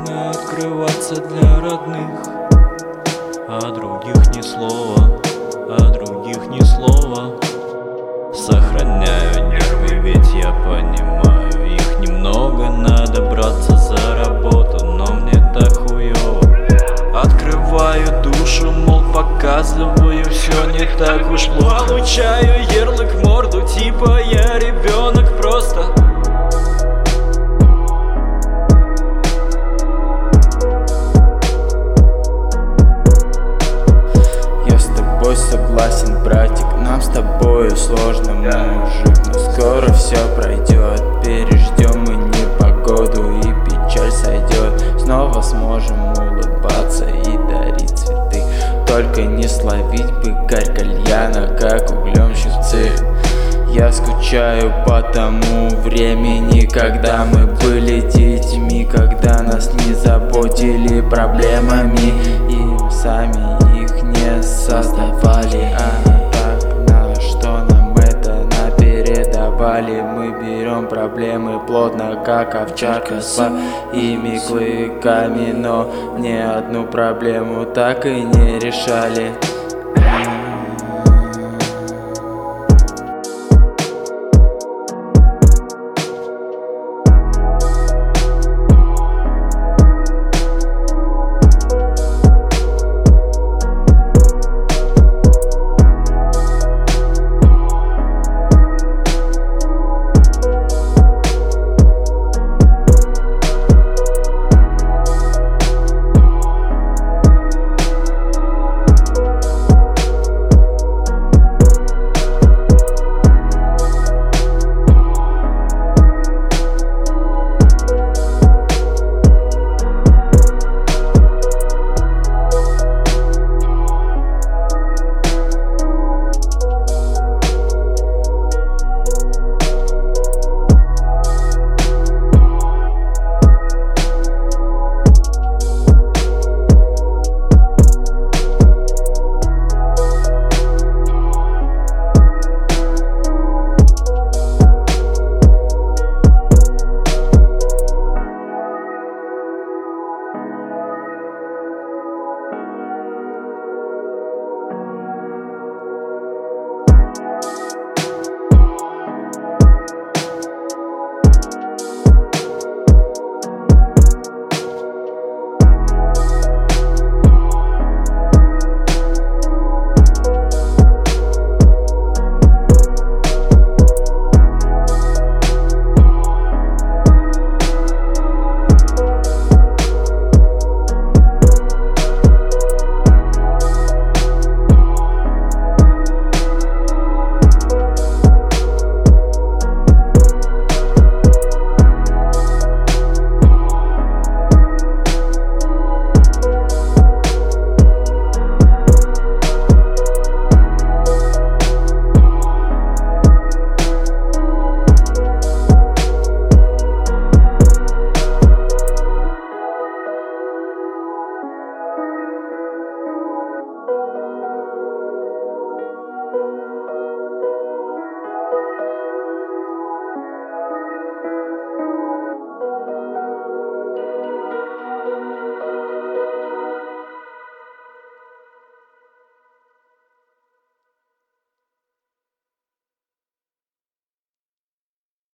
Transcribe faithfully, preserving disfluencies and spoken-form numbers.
Не открываться для родных, а других ни слова, а других ни слова. Сохраняю нервы, ведь я понимаю, их немного, надо браться за работу, но мне так хуёво. Открываю душу, мол, показываю, все не так уж плохо. Получаю ярлык в морду, типа я ребенок просто. Согласен, братик, нам с тобою сложно, мужик, но скоро все пройдет. Переждем мы непогоду, и печаль сойдет. Снова сможем улыбаться и дарить цветы. Только не словить бы гарь кальяна, как углем щипцы. Я скучаю по тому времени, когда мы были детьми, когда нас не заботили проблемами и сами их не создавали. А так, на что нам это напередавали? Мы берем проблемы плотно, как овчарка с своими клыками, но ни одну проблему так и не решали.